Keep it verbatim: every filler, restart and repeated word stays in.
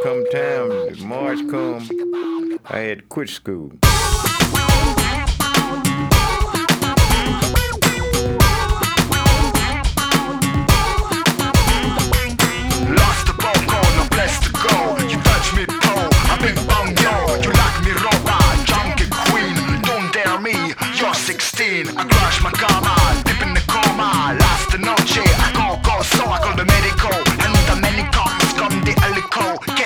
come time, March come, I had to quit school. Lost the bone, no place to go. You touch me, toe, I big bang yo. You like me, Roba, junkie queen. Don't dare me, you're sixteen. I crash my karma, dip in the coma. Last the noche, I go go so I call the medico. And the many comes come the alico.